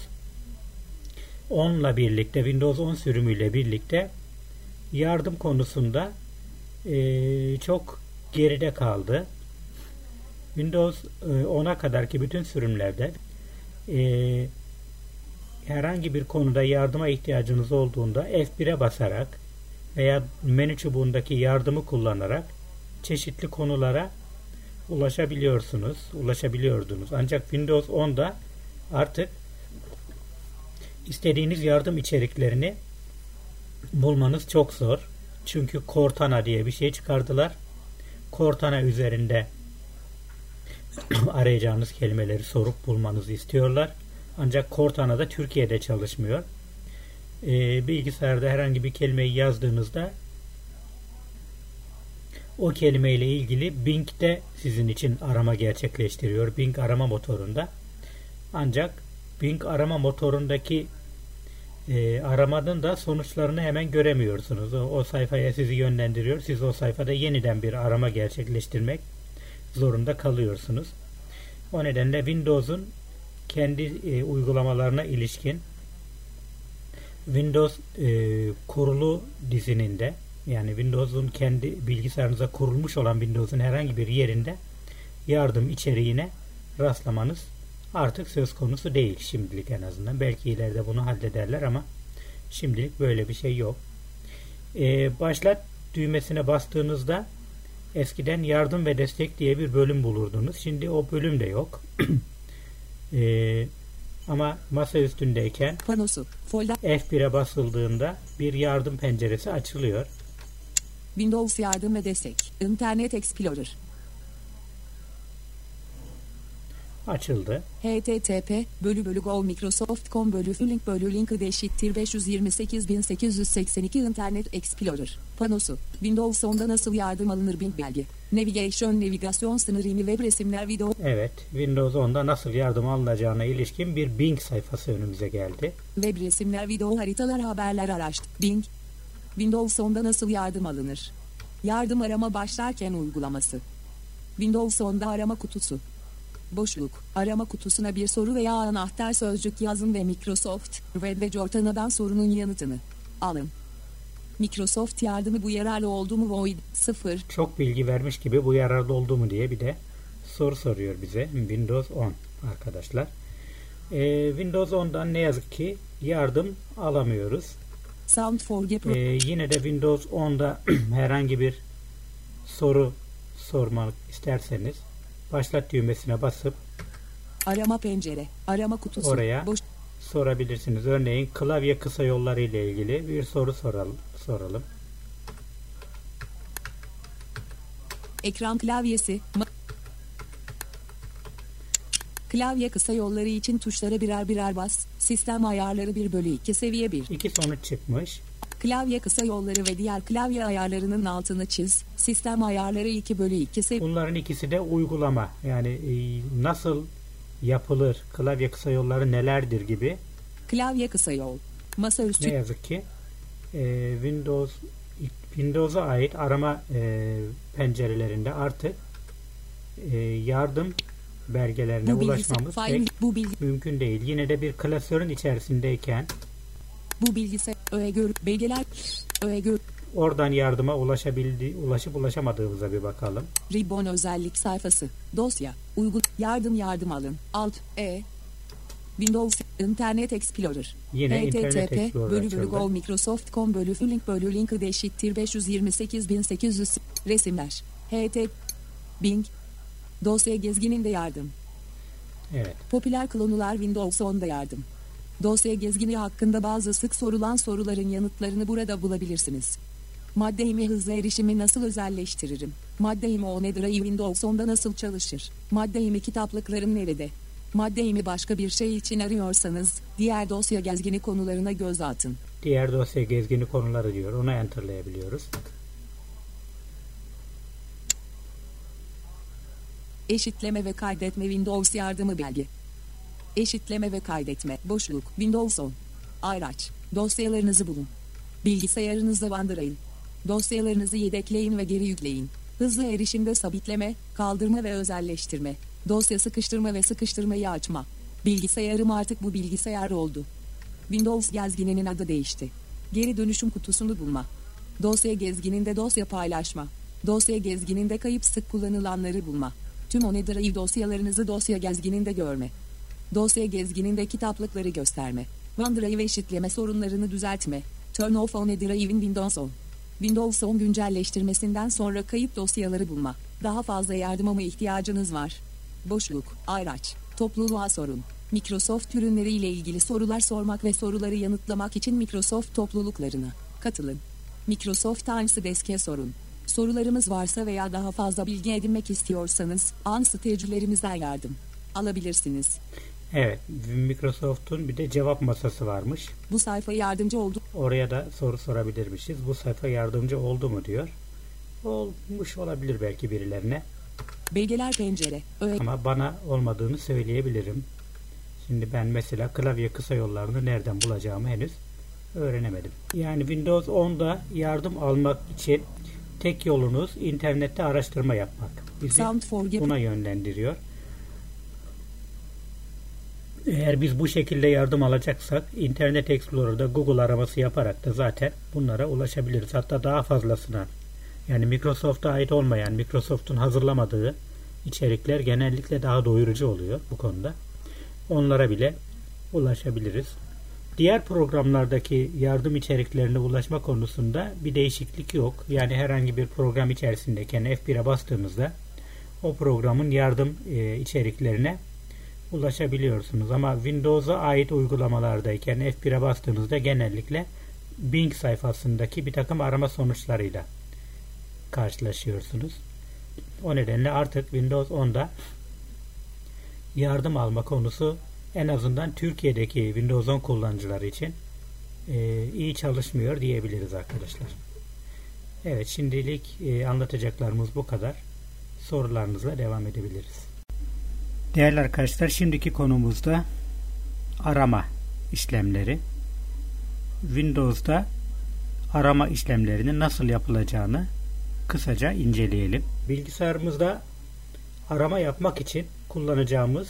S1: on ile birlikte, Windows on sürümüyle birlikte yardım konusunda e, çok geride kaldı. Windows ona kadarki bütün sürümlerde e, herhangi bir konuda yardıma ihtiyacınız olduğunda F bir'e basarak veya menü çubuğundaki yardımı kullanarak çeşitli konulara ulaşabiliyorsunuz, ulaşabiliyordunuz. Ancak Windows on'da artık istediğiniz yardım içeriklerini bulmanız çok zor. Çünkü Cortana diye bir şey çıkardılar. Cortana üzerinde arayacağınız kelimeleri sorup bulmanızı istiyorlar. Ancak Cortana'da Türkiye'de çalışmıyor. Ee, bilgisayarda herhangi bir kelimeyi yazdığınızda o kelimeyle ilgili Bing'de sizin için arama gerçekleştiriyor. Bing arama motorunda. Ancak Bing arama motorundaki e, aramanın da sonuçlarını hemen göremiyorsunuz. O, o sayfaya sizi yönlendiriyor. Siz o sayfada yeniden bir arama gerçekleştirmek zorunda kalıyorsunuz. O nedenle Windows'un kendi e, uygulamalarına ilişkin Windows e, kurulu dizininde, yani Windows'un kendi bilgisayarınıza kurulmuş olan Windows'un herhangi bir yerinde yardım içeriğine rastlamanız artık söz konusu değil şimdilik en azından. Belki ileride bunu hallederler ama şimdilik böyle bir şey yok. E, başlat düğmesine bastığınızda eskiden yardım ve destek diye bir bölüm bulurdunuz. Şimdi o bölüm de yok. e, ama masa üstündeyken
S2: Panosu, folder,
S1: F bir'e basıldığında bir yardım penceresi açılıyor.
S2: Windows yardım ve destek, Internet Explorer,
S1: Açıldı.
S2: http bölü bölü go microsoft nokta com bölü link bölü link eşittir beş yüz yirmi sekiz bin sekiz yüz seksen iki Internet Explorer panosu. Windows on'da nasıl yardım alınır Bing belge. Navigation, navigasyon sınırı, web resimler, video.
S1: Evet, Windows on'da nasıl yardım alınacağına ilişkin bir Bing sayfası önümüze geldi.
S2: Web resimler, video, haritalar, haberler, araştır. Bing. Windows on'da nasıl yardım alınır? Yardım arama başlarken uygulaması. Windows on'da arama kutusu. Boşluk. Arama kutusuna bir soru veya anahtar sözcük yazın ve Microsoft Word ve Cortana'dan sorunun yanıtını alın. Microsoft yardımı bu yararlı oldu mu? Void sıfır.
S1: Çok bilgi vermiş gibi bu yararlı oldu mu diye bir de soru soruyor bize Windows on arkadaşlar. Ee, Windows on'dan ne yazık ki yardım alamıyoruz.
S2: Sound forge
S1: Ee, yine de Windows on'da herhangi bir soru sormak isterseniz başlat düğmesine basıp
S2: arama pencere, arama kutusu,
S1: oraya
S2: boş
S1: sorabilirsiniz. Örneğin klavye kısa yolları ile ilgili bir soru soralım. soralım.
S2: ekran klavyesi, ma- klavye kısa yolları için tuşlara birer birer bas, sistem ayarları bir bölü iki seviye bir.
S1: İki sonuç çıkmış.
S2: Klavye kısa yolları ve diğer klavye ayarlarının altını çiz, sistem ayarları iki bölü iki seviye.
S1: Bunların ikisi de uygulama. Yani e, nasıl yapılır, klavye kısa yolları nelerdir gibi.
S2: Klavye kısa yol, masaüstü.
S1: Ne yazık ki e, Windows Windows'a ait arama e, pencerelerinde artık e, yardım belgelerine
S2: Bu bilgi-
S1: ulaşmamız
S2: fail-
S1: pek
S2: bu bilgi-
S1: mümkün değil. Yine de bir klasörün içerisindeyken
S2: Bu bilgisayar öğe gör belgeler öğe gör
S1: oradan yardıma ulaşabildi, ulaşıp ulaşamadığımıza bir bakalım.
S2: ribbon özellik sayfası, dosya, uygul yardım yardım alın, alt e Windows Internet Explorer.
S1: Yine Internet
S2: http
S1: Explorer
S2: bölü bölü
S1: açıldı.
S2: go microsoft nokta com bölü link bölü link eşittir beş yüz yirmi sekiz bin sekiz yüz resimler. ht Bing dosya gezgininde yardım.
S1: Evet.
S2: Popüler klonular Windows on'da yardım. Dosya gezgini hakkında bazı sık sorulan soruların yanıtlarını burada bulabilirsiniz. Maddeyimi hızlı erişimi nasıl özelleştiririm? Maddeyimi o nedir? Windows on'da nasıl çalışır? Maddeyimi kitaplıklarım nerede? Maddeyimi başka bir şey için arıyorsanız diğer dosya gezgini konularına göz atın.
S1: Diğer dosya gezgini konuları diyor. Onu enterlayabiliyoruz.
S2: Eşitleme ve kaydetme Windows yardımı belge. Eşitleme ve kaydetme boşluk Windows on. Ayraç. Dosyalarınızı bulun. Bilgisayarınızda bandırayın. Dosyalarınızı yedekleyin ve geri yükleyin. Hızlı erişimde sabitleme, kaldırma ve özelleştirme. Dosya sıkıştırma ve sıkıştırmayı açma. Bilgisayarım artık bu bilgisayar oldu. Windows gezgininin adı değişti. Geri dönüşüm kutusunu bulma. Dosya gezgininde dosya paylaşma. Dosya gezgininde kayıp sık kullanılanları bulma. Tüm OneDrive dosyalarınızı dosya gezgininde görme. Dosya gezgininde kitaplıkları gösterme. OneDrive eşitleme sorunlarını düzeltme. Turn off OneDrive'in Windows on. Windows on güncelleştirmesinden sonra kayıp dosyaları bulma. Daha fazla yardıma mı ihtiyacınız var? Boşluk, ayraç, topluluğa sorun. Microsoft ürünleri ile ilgili sorular sormak ve soruları yanıtlamak için Microsoft topluluklarına katılın. Microsoft Answer Desk'e sorun. Sorularımız varsa veya daha fazla bilgi edinmek istiyorsanız Answer tecrübelerimizden yardım alabilirsiniz.
S1: Evet, Microsoft'un bir de cevap masası varmış.
S2: Bu sayfa yardımcı oldu.
S1: Oraya da soru sorabilirmişiz. Bu sayfa yardımcı oldu mu diyor. olmuş olabilir belki birilerine.
S2: Belgeler pencere. Ö
S1: Ama bana olmadığını söyleyebilirim. Şimdi ben mesela klavye kısa yollarını nereden bulacağımı henüz öğrenemedim. Yani Windows onda yardım almak için tek yolunuz internette araştırma yapmak. Bizi buna yönlendiriyor. Eğer biz bu şekilde yardım alacaksak Internet Explorer'da Google araması yaparak da zaten bunlara ulaşabiliriz. Hatta daha fazlasına. Yani Microsoft'a ait olmayan, Microsoft'un hazırlamadığı içerikler genellikle daha doyurucu oluyor bu konuda. Onlara bile ulaşabiliriz. Diğer programlardaki yardım içeriklerine ulaşma konusunda bir değişiklik yok. Yani herhangi bir program içerisindeyken F bir'e bastığımızda o programın yardım e, içeriklerine ulaşabiliyorsunuz. Ama Windows'a ait uygulamalardayken F bir'e bastığınızda genellikle Bing sayfasındaki bir takım arama sonuçlarıyla karşılaşıyorsunuz. O nedenle artık Windows onda yardım alma konusu en azından Türkiye'deki Windows on kullanıcıları için e, iyi çalışmıyor diyebiliriz arkadaşlar. Evet, şimdilik e, anlatacaklarımız bu kadar. Sorularınızla devam edebiliriz. Değerli arkadaşlar, şimdiki konumuzda arama işlemleri. Windows'da arama işlemlerinin nasıl yapılacağını kısaca inceleyelim. Bilgisayarımızda arama yapmak için kullanacağımız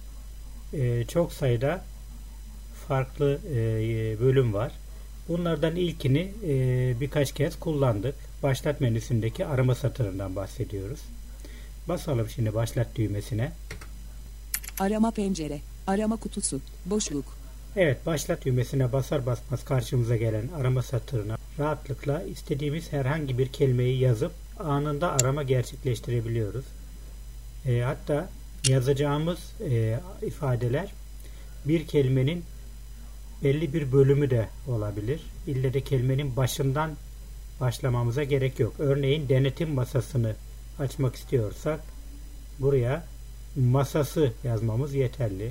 S1: e, çok sayıda farklı e, bölüm var. Bunlardan ilkini e, birkaç kez kullandık. Başlat menüsündeki arama satırından bahsediyoruz. Basalım şimdi başlat düğmesine.
S2: Arama pencere, arama kutusu, boşluk.
S1: Evet, başlat düğmesine basar basmaz karşımıza gelen arama satırına rahatlıkla istediğimiz herhangi bir kelimeyi yazıp anında arama gerçekleştirebiliyoruz. E, hatta yazacağımız e, ifadeler bir kelimenin belli bir bölümü de olabilir. İlle de kelimenin başından başlamamıza gerek yok. Örneğin denetim masasını açmak istiyorsak buraya masası yazmamız yeterli.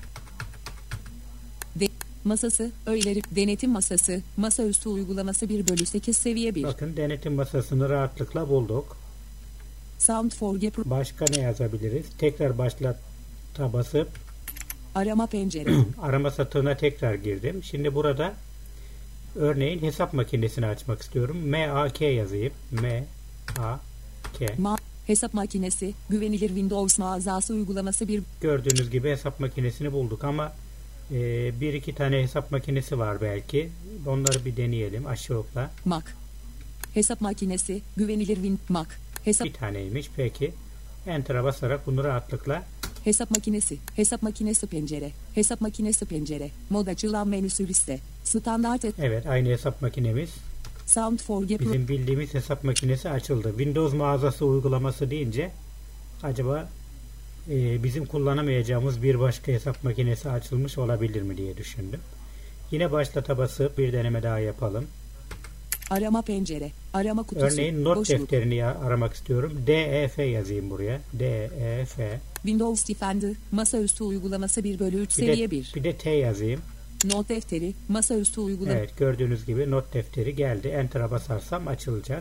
S2: De masası, öğeleri, denetim masası, masaüstü uygulaması bir bölü sekiz seviye bir.
S1: Bakın, denetim masasını rahatlıkla bulduk.
S2: Sound forge.
S1: Başka ne yazabiliriz? Tekrar başlata basıp
S2: arama pencere.
S1: Arama satırına tekrar girdim. Şimdi burada örneğin hesap makinesini açmak istiyorum. M A K yazayım. M A K.
S2: Ma hesap makinesi, güvenilir Windows mağazası uygulaması bir.
S1: Gördüğünüz gibi hesap makinesini bulduk ama e, bir iki tane hesap makinesi var belki. Onları bir deneyelim aşağı okla.
S2: Mac. Hesap makinesi, güvenilir Win Mac. Hesap.
S1: Bir taneymiş. Peki. Enter'a basarak bunu rahatlıkla.
S2: Hesap makinesi, hesap makinesi pencere, hesap makinesi pencere, mod açılan menüsü liste, standart et.
S1: Evet, aynı hesap makinemiz.
S2: Sound forge.
S1: Bizim bildiğimiz hesap makinesi açıldı. Windows mağazası uygulaması deyince acaba e, bizim kullanamayacağımız bir başka hesap makinesi açılmış olabilir mi diye düşündüm. Yine başlata basıp bir deneme daha yapalım.
S2: Arama pencere, arama kutusu.
S1: Örneğin not
S2: boşluk.
S1: defterini aramak istiyorum. D E F yazayım buraya. D E F.
S2: Windows Defender, masaüstü uygulaması bir bölü üç
S1: Bir
S2: seviye
S1: de,
S2: bir.
S1: Bir de T yazayım.
S2: Not defteri, masaüstü uygulama.
S1: Evet, gördüğünüz gibi not defteri geldi. Enter'a basarsam açılacak.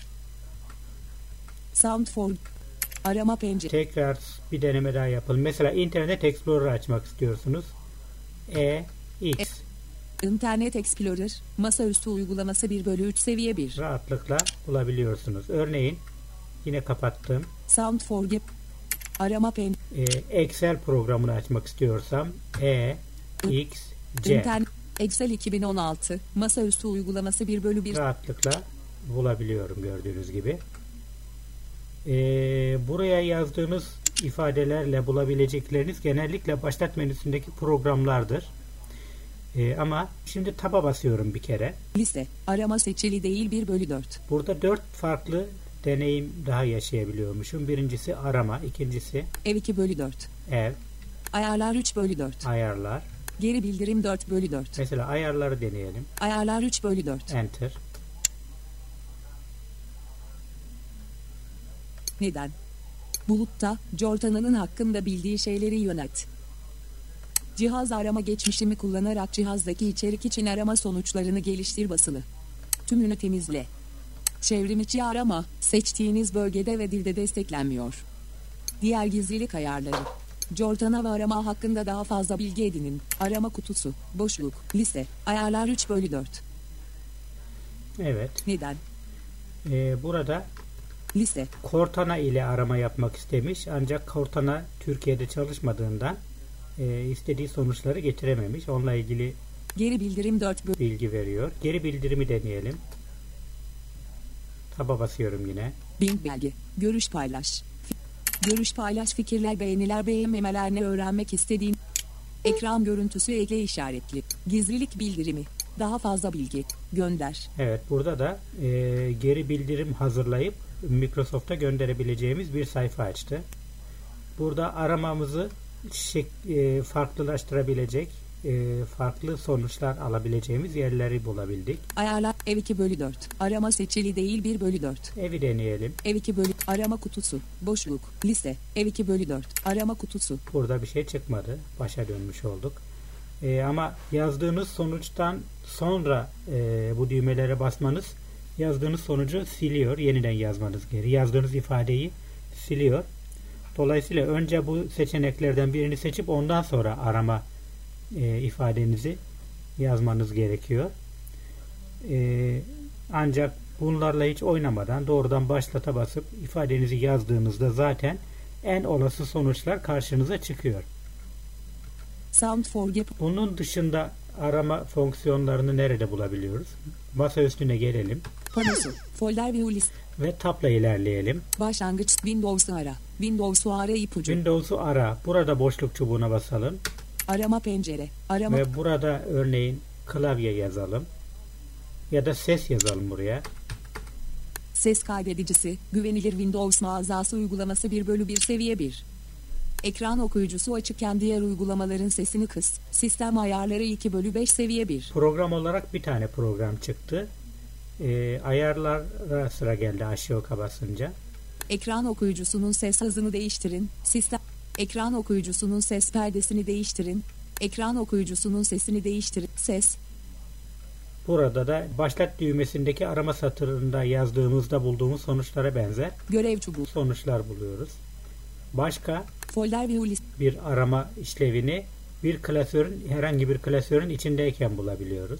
S2: Sound for arama pencere.
S1: Tekrar bir deneme daha yapalım. Mesela Internet Explorer açmak istiyorsunuz. E X.
S2: Internet Explorer, masaüstü uygulaması bir bölü üç seviye bir.
S1: Rahatlıkla bulabiliyorsunuz. Örneğin yine kapattım.
S2: Sound forge arama pen.
S1: Ee, Excel programını açmak istiyorsam E X C.
S2: İnternet Excel iki bin on altı, masaüstü uygulaması bir bölü bir.
S1: Rahatlıkla bulabiliyorum gördüğünüz gibi. Ee, buraya yazdığınız ifadelerle bulabilecekleriniz genellikle başlat menüsündeki programlardır. Ee, ama şimdi taba basıyorum bir kere.
S2: Liste, arama seçili değil bir bölü dört.
S1: Burada dört farklı deneyim daha yaşayabiliyormuşum. Birincisi arama, ikincisi
S2: ev iki bölü dört.
S1: Ev.
S2: Ayarlar üç bölü dört.
S1: Ayarlar.
S2: Geri bildirim dört bölü dört.
S1: Mesela ayarları deneyelim.
S2: Ayarlar üç bölü dört.
S1: Enter.
S2: Neden? Bulutta, Cortana'nın hakkında bildiği şeyleri yönet. Cihaz arama geçmişimi kullanarak cihazdaki içerik için arama sonuçlarını geliştir basılı. Tümünü temizle. Çevrimiçi arama, seçtiğiniz bölgede ve dilde desteklenmiyor. Diğer gizlilik ayarları. Cortana ve arama hakkında daha fazla bilgi edinin. Arama kutusu, boşluk, liste, ayarlar üç bölü dört.
S1: Evet.
S2: Neden?
S1: Ee, burada
S2: Liste.
S1: Cortana ile arama yapmak istemiş. Ancak Cortana Türkiye'de çalışmadığından e, istediği sonuçları getirememiş. Onunla ilgili
S2: Geri bildirim dört bölü.
S1: bilgi veriyor. Geri bildirimi deneyelim. Taba basıyorum yine.
S2: Bing belge. Görüş paylaş. Fi- Görüş paylaş, fikirler, beğeniler, beğenmemeler, ne öğrenmek istediğin. Ekran görüntüsü ekle işaretli. Gizlilik bildirimi. Daha fazla bilgi. Gönder.
S1: Evet, burada da e, geri bildirim hazırlayıp Microsoft'a gönderebileceğimiz bir sayfa açtı. Burada aramamızı şek- e, farklılaştırabilecek, e, farklı sonuçlar alabileceğimiz yerleri bulabildik.
S2: Ayarlar ev iki bölü dört. Arama seçili değil bir bölü dört.
S1: Evi deneyelim.
S2: Ev iki bölü arama kutusu. Boşluk. Liste. Ev iki bölü dört. Arama kutusu.
S1: Burada bir şey çıkmadı. Başa dönmüş olduk. E, ama yazdığınız sonuçtan sonra e, bu düğmelere basmanız yazdığınız sonucu siliyor. Yeniden yazmanız gerekiyor. Yazdığınız ifadeyi siliyor. Dolayısıyla önce bu seçeneklerden birini seçip ondan sonra arama e, ifadenizi yazmanız gerekiyor. E, ancak bunlarla hiç oynamadan doğrudan başlata basıp ifadenizi yazdığınızda zaten en olası sonuçlar karşınıza çıkıyor.
S2: Sound forget.
S1: Bunun dışında arama fonksiyonlarını nerede bulabiliyoruz? Masa üstüne gelelim
S2: Panosu. Folder view list.
S1: ve tabla ilerleyelim.
S2: Başlangıç. Windows'u ara. Windows'u ara ipucu.
S1: Windows'u ara. Burada boşluk çubuğuna basalım.
S2: Arama pencere. Arama.
S1: Ve burada örneğin klavye yazalım. Ya da ses yazalım buraya.
S2: Ses kaydedicisi. Güvenilir Windows mağazası uygulaması bir bölü bir seviye bir. Ekran okuyucusu açıkken diğer uygulamaların sesini kıs. Sistem ayarları iki bölü beş seviye bir.
S1: Program olarak bir tane program çıktı. Ee, ayarlara sıra geldi aşağı oka basınca.
S2: Ekran okuyucusunun ses hızını değiştirin. Sistem. Ekran okuyucusunun ses perdesini değiştirin. Ekran okuyucusunun sesini değiştirin. Ses.
S1: Burada da başlat düğmesindeki arama satırında yazdığımızda bulduğumuz sonuçlara benzer
S2: Görev çubuğu.
S1: sonuçlar buluyoruz. Başka
S2: Folder view list.
S1: bir arama işlevini bir klasörün herhangi bir klasörün içindeyken bulabiliyoruz.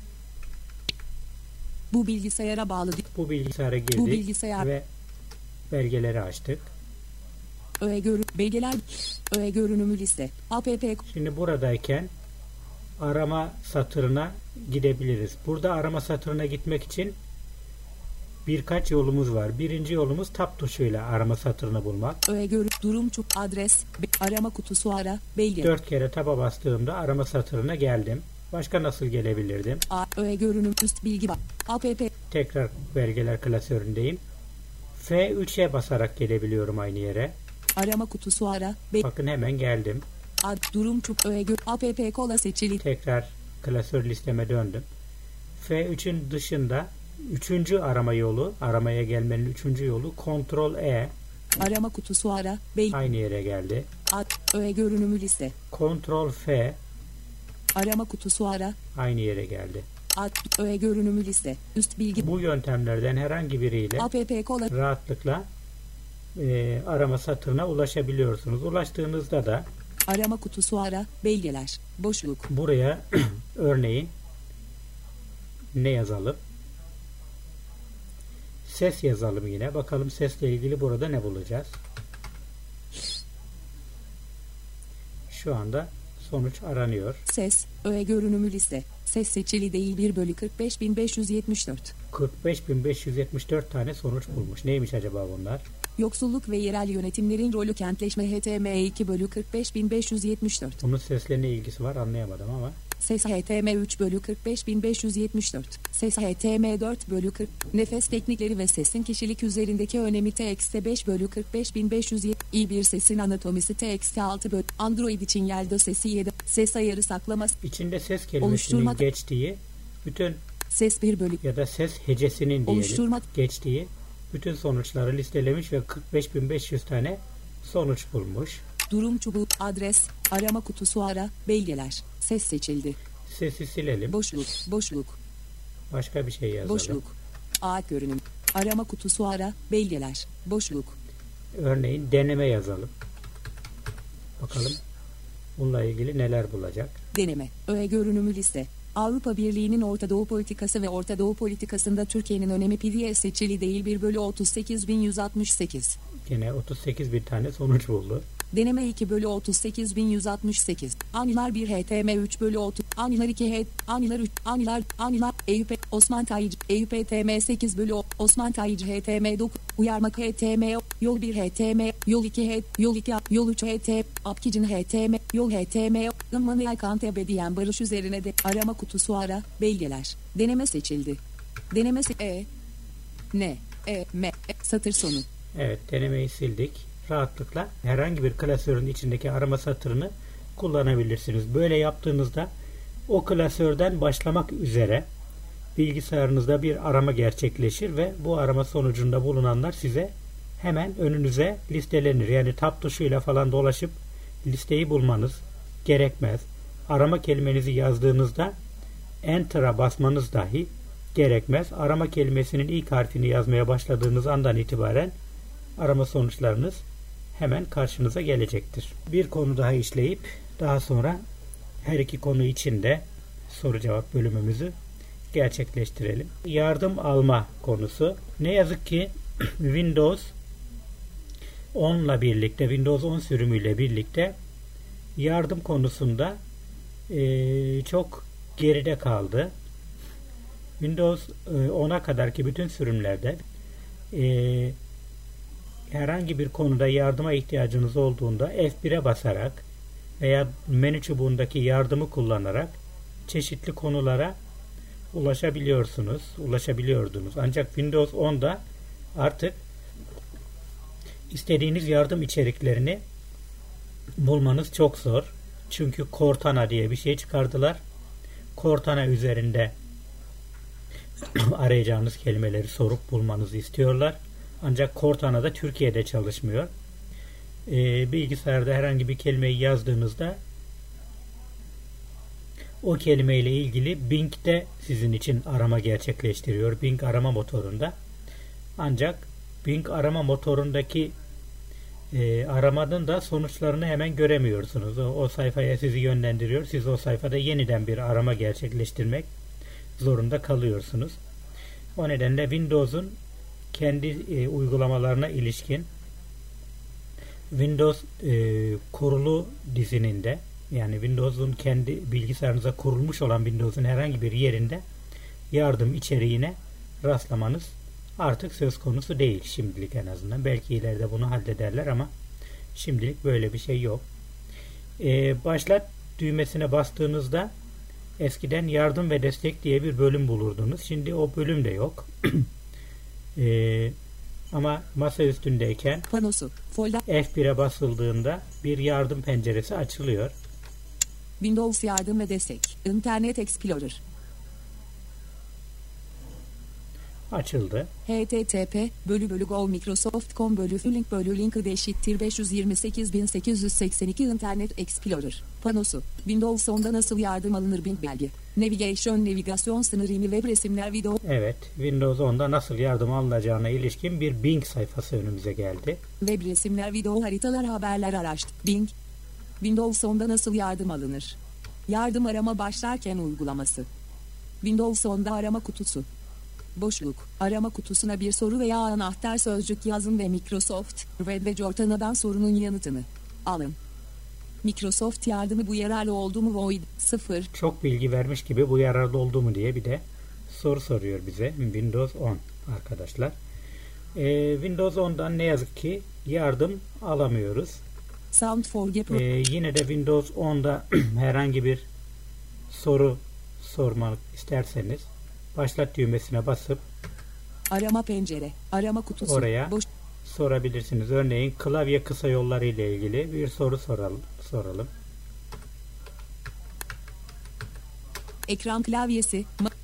S2: Bu bilgisayara bağlı. di-
S1: Bu bilgisayara girdik
S2: Bu bilgisayar.
S1: ve belgeleri açtık.
S2: Öğe görü. Belgeler. Öğe görünümü liste. App.
S1: Şimdi buradayken arama satırına gidebiliriz. Burada arama satırına gitmek için birkaç yolumuz var. Birinci yolumuz tab tuşuyla arama satırını bulmak.
S2: Öğe görü. Durum çub. Adres. Be- arama kutusu ara. Belge.
S1: Dört kere taba bastığımda arama satırına geldim. Başka nasıl gelebilirdim?
S2: A. Öğe görünüm üst bilgi bak. App.
S1: Tekrar belgeler klasöründeyim. F üçe basarak gelebiliyorum aynı yere.
S2: Arama kutusu ara. Be-
S1: Bakın hemen geldim.
S2: Ad. Durum çub. Öğe görü. App kola seçili.
S1: Tekrar klasör listeme döndüm. F üçün dışında üçüncü arama yolu, aramaya gelmenin üçüncü yolu Ctrl E.
S2: Arama kutusu ara. Belge.
S1: Aynı yere geldi.
S2: Ad. Öğe görünümü liste.
S1: Ctrl F.
S2: Arama kutusu ara.
S1: Aynı yere geldi.
S2: Ad. Öğe görünümü liste. Üst bilgi.
S1: Bu yöntemlerden herhangi biriyle
S2: App kola.
S1: rahatlıkla e, arama satırına ulaşabiliyorsunuz. Ulaştığınızda da
S2: Arama kutusu ara. Belgeler. Boşluk.
S1: buraya örneğin ne yazalım? Ses yazalım yine. Bakalım sesle ilgili burada ne bulacağız? Şu anda sonuç aranıyor.
S2: Ses. Öğe görünümü liste. Ses seçili değil bir bölü kırk beş bin beş yüz yetmiş dört.
S1: kırk beş bin beş yüz yetmiş dört tane sonuç bulmuş. Neymiş acaba bunlar?
S2: Yoksulluk ve yerel yönetimlerin rolü kentleşme H T M E iki bölü kırk beş bin beş yüz yetmiş dört.
S1: Bunun sesle ne ilgisi var anlayamadım ama.
S2: Ses H T M üç bölü kırk beş bin beş yüz yetmiş dört. Ses H T M dört bölü kırk. Nefes teknikleri ve sesin kişilik üzerindeki önemi T X beş bölü kırk beş bin beş yüz yetmiş. İyi bir sesin anatomisi T X altı bölü. Android için Yelda sesi yedi. Ses ayarı saklaması.
S1: İçinde ses kelimesinin
S2: Oluşturma-
S1: geçtiği bütün
S2: Ses bir bölü.
S1: ya da ses hecesinin diyelim
S2: Oluşturma-
S1: geçtiği bütün sonuçları listelemiş ve kırk beş bin beş yüz tane sonuç bulmuş.
S2: Durum çubuğu. Adres. Arama kutusu ara. Belgeler. Ses seçildi.
S1: Sesi silelim.
S2: Boşluk. Boşluk.
S1: Başka bir şey yazalım.
S2: Boşluk. A görünüm. Arama kutusu ara, belgeler, boşluk.
S1: Örneğin deneme yazalım. Bakalım bununla ilgili neler bulacak.
S2: Deneme, öğe görünümü liste. Avrupa Birliği'nin Orta Doğu politikası ve Orta Doğu politikasında Türkiye'nin önemi P D S seçili değil bir bölü otuz sekiz bin yüz altmış sekiz.
S1: Yine otuz sekiz bin tane sonuç buldu.
S2: Deneme iki bölü otuz sekiz bin yüz altmış sekiz. Anilar bir H T M üç bölü otuz. Anilar iki H. Anilar üç. Anilar. Anilar. Eyüp. Osman Tayıcı. Eyüp H T M sekiz bölü o. Osman Tayıcı H T M dokuz. Uyarmak H T M. Yol bir H T M. Yol iki H. Yol iki Yol üç H T. Apkicin H T M. Yol H T M. Immanuel Kant ebediyen barış üzerine de. Arama kutusu ara. Belgeler. Deneme seçildi. Deneme se E. N. E. M. E. Satır sonu.
S1: Evet, denemeyi sildik. Rahatlıkla herhangi bir klasörün içindeki arama satırını kullanabilirsiniz. Böyle yaptığınızda o klasörden başlamak üzere bilgisayarınızda bir arama gerçekleşir ve bu arama sonucunda bulunanlar size hemen önünüze listelenir. Yani tab tuşuyla falan dolaşıp listeyi bulmanız gerekmez. Arama kelimenizi yazdığınızda Enter'a basmanız dahi gerekmez. Arama kelimesinin ilk harfini yazmaya başladığınız andan itibaren arama sonuçlarınız hemen karşınıza gelecektir. Bir konu daha işleyip daha sonra her iki konu için de soru cevap bölümümüzü gerçekleştirelim. Yardım alma konusu. Ne yazık ki Windows on ile birlikte, Windows on sürümüyle birlikte yardım konusunda e, çok geride kaldı. Windows on'a kadarki bütün sürümlerde e, herhangi bir konuda yardıma ihtiyacınız olduğunda F bir'e basarak veya menü çubuğundaki yardımı kullanarak çeşitli konulara ulaşabiliyorsunuz, ulaşabiliyordunuz. Ancak Windows on'da artık istediğiniz yardım içeriklerini bulmanız çok zor. Çünkü Cortana diye bir şey çıkardılar. Cortana üzerinde arayacağınız kelimeleri sorup bulmanızı istiyorlar. Ancak Cortana'da Türkiye'de çalışmıyor. Ee, bilgisayarda herhangi bir kelimeyi yazdığınızda o kelimeyle ilgili Bing'de sizin için arama gerçekleştiriyor. Bing arama motorunda. Ancak Bing arama motorundaki e, aramanın da sonuçlarını hemen göremiyorsunuz. O, o sayfaya sizi yönlendiriyor. Siz o sayfada yeniden bir arama gerçekleştirmek zorunda kalıyorsunuz. O nedenle Windows'un kendi e, uygulamalarına ilişkin Windows e, kurulu dizininde, yani Windows'un kendi bilgisayarınıza kurulmuş olan Windows'un herhangi bir yerinde yardım içeriğine rastlamanız artık söz konusu değil şimdilik en azından. Belki ileride bunu hallederler ama şimdilik böyle bir şey yok. E, başlat düğmesine bastığınızda eskiden yardım ve destek diye bir bölüm bulurdunuz. Şimdi o bölüm de yok. Ee, ama masa üstündeyken
S2: panosu, folder,
S1: F bir'e basıldığında bir yardım penceresi açılıyor.
S2: Windows yardım ve destek, Internet Explorer.
S1: Açıldı.
S2: H T T P bölü bölü go microsoft nokta com bölü link bölü link eşittir beş yüz yirmi sekiz bin sekiz yüz seksen iki Internet Explorer. Panosu. Windows on'da nasıl yardım alınır Bing belge. Navigation, navigasyon sınırı web resimler video.
S1: Evet, Windows on'da nasıl yardım alınacağına ilişkin bir Bing sayfası önümüze geldi.
S2: Web resimler, video, haritalar, haberler araştır. Bing. Windows on'da nasıl yardım alınır? Yardım arama başlarken uygulaması. Windows on'da arama kutusu. Boşluk. Arama kutusuna bir soru veya anahtar sözcük yazın ve Microsoft Word ve Cortana'dan sorunun yanıtını alın. Microsoft yardımı bu yararlı oldu mu? Void sıfır.
S1: Çok bilgi vermiş gibi bu yararlı oldu mu diye bir de soru soruyor bize Windows on arkadaşlar. Ee, Windows on'dan ne yazık ki yardım alamıyoruz.
S2: Sound forget.
S1: Ee, yine de Windows on'da herhangi bir soru sormak isterseniz başlat düğmesine basıp
S2: arama pencere, arama kutusu,
S1: oraya
S2: boş
S1: sorabilirsiniz. Örneğin klavye kısa yolları ile ilgili bir soru soralım. soralım.
S2: Ekran klavyesi.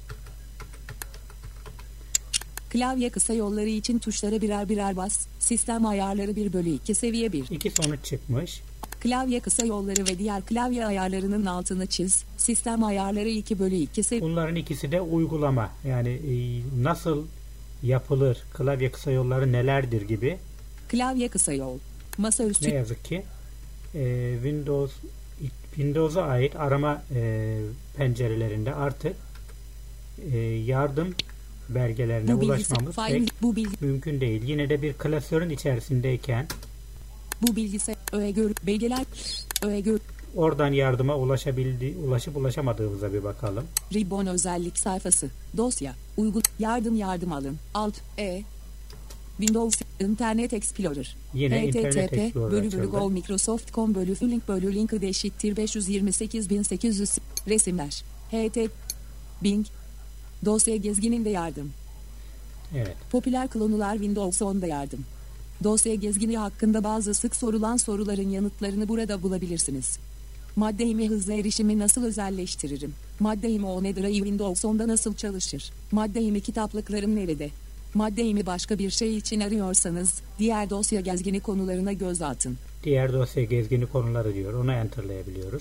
S2: Klavye kısa yolları için tuşlara birer birer bas. Sistem ayarları bir bölü iki seviye bir.
S1: İki sonuç çıkmış.
S2: Klavye kısa yolları ve diğer klavye ayarlarının altını çiz. Sistem ayarları iki bölü iki seviye.
S1: Bunların ikisi de uygulama. Yani e, nasıl yapılır, klavye kısa yolları nelerdir gibi.
S2: Klavye kısa yol. Masaüstü.
S1: Ne yazık ki e, Windows Windows'a ait arama e, pencerelerinde artık e, yardım belgelerine
S2: Bu
S1: ulaşmamız
S2: bilgisi-
S1: pek
S2: bu bilgi-
S1: mümkün değil. Yine de bir klasörün içerisindeyken
S2: Bu bilgisayar öğe gör belgeler öğe gör
S1: oradan yardıma ulaşabildi, ulaşıp ulaşamadığımıza bir bakalım.
S2: ribbon özellik sayfası dosya uygul yardım yardım alın alt e Windows Internet Explorer
S1: Yine Internet
S2: http
S1: Explorer
S2: bölü
S1: açıldı.
S2: bölü go microsoft nokta com bölü link bölü link eşittir beş yüz yirmi sekiz bin sekiz yüz resimler ht Bing dosya gezgininde yardım
S1: Evet.
S2: popüler klonular Windows onda yardım dosya gezgini hakkında bazı sık sorulan soruların yanıtlarını burada bulabilirsiniz. Maddehimi hızlı erişimi nasıl özelleştiririm? Maddehimi o nedir? Windows onda nasıl çalışır? Maddehimi kitaplıklarım nerede? Maddehimi başka bir şey için arıyorsanız diğer dosya gezgini konularına göz atın.
S1: Diğer dosya gezgini konuları diyor. Onu enterlayabiliyoruz.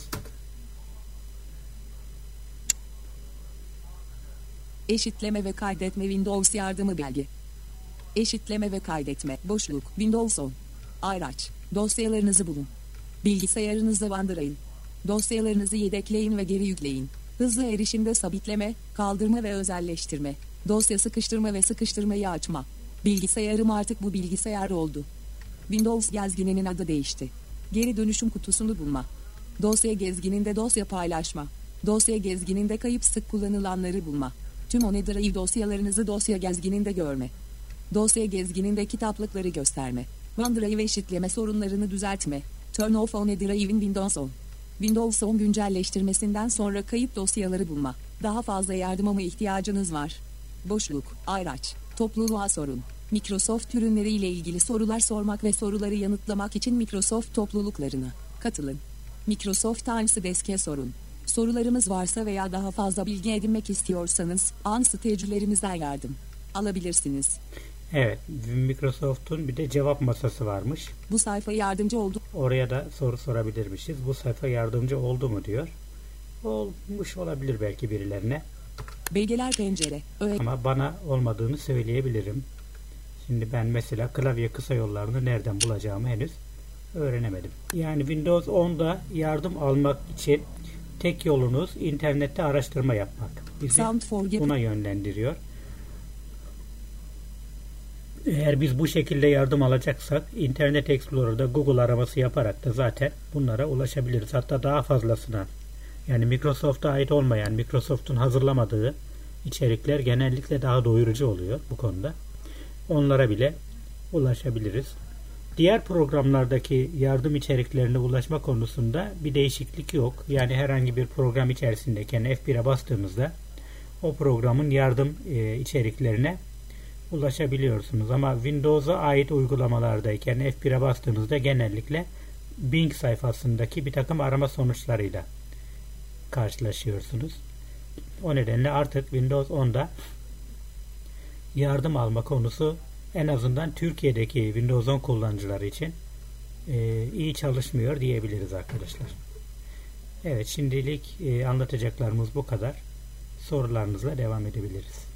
S2: Eşitleme ve kaydetme Windows yardımı belge. Eşitleme ve kaydetme boşluk Windows on. Ayraç. Dosyalarınızı bulun. Bilgisayarınızı bandırayın. Dosyalarınızı yedekleyin ve geri yükleyin. Hızlı erişimde sabitleme, kaldırma ve özelleştirme. Dosya sıkıştırma ve sıkıştırmayı açma. Bilgisayarım artık bu bilgisayar oldu. Windows gezgininin adı değişti. Geri dönüşüm kutusunu bulma. Dosya gezgininde dosya paylaşma. Dosya gezgininde kayıp sık kullanılanları bulma. Tüm OneDrive dosyalarınızı dosya gezgininde görme. Dosya gezgininde kitaplıkları gösterme. OneDrive eşitleme sorunlarını düzeltme. Turn off OneDrive'in Windows on. Windows on güncelleştirmesinden sonra kayıp dosyaları bulma. Daha fazla yardıma mı ihtiyacınız var? Boşluk, ayraç, topluluğa sorun. Microsoft ürünleri ile ilgili sorular sormak ve soruları yanıtlamak için Microsoft topluluklarına katılın. Microsoft Answer Desk'e sorun. Sorularımız varsa veya daha fazla bilgi edinmek istiyorsanız Answer tecrübelerimizden yardım alabilirsiniz.
S1: Evet, Microsoft'un bir de cevap masası varmış.
S2: Bu sayfa yardımcı oldu.
S1: Oraya da soru sorabilirmişiz. Bu sayfa yardımcı oldu mu diyor. Olmuş olabilir belki birilerine.
S2: Belgeler pencere. Öğe.
S1: Ama bana olmadığını söyleyebilirim. Şimdi ben mesela klavye kısa yollarını nereden bulacağımı henüz öğrenemedim. Yani Windows onda yardım almak için tek yolunuz internette araştırma yapmak. Bizi buna yönlendiriyor. Eğer biz bu şekilde yardım alacaksak Internet Explorer'da Google araması yaparak da zaten bunlara ulaşabiliriz. Hatta daha fazlasına. Yani Microsoft'a ait olmayan, Microsoft'un hazırlamadığı içerikler genellikle daha doyurucu oluyor bu konuda. Onlara bile ulaşabiliriz. Diğer programlardaki yardım içeriklerine ulaşma konusunda bir değişiklik yok. Yani herhangi bir program içerisindeyken F bir'e bastığımızda o programın yardım e, içeriklerine ulaşabiliyorsunuz. Ama Windows'a ait uygulamalardayken F bir'e bastığınızda genellikle Bing sayfasındaki bir takım arama sonuçlarıyla karşılaşıyorsunuz. O nedenle artık Windows onda yardım alma konusu en azından Türkiye'deki Windows on kullanıcıları için e, iyi çalışmıyor diyebiliriz arkadaşlar. Evet, şimdilik e, anlatacaklarımız bu kadar. Sorularınızla devam edebiliriz.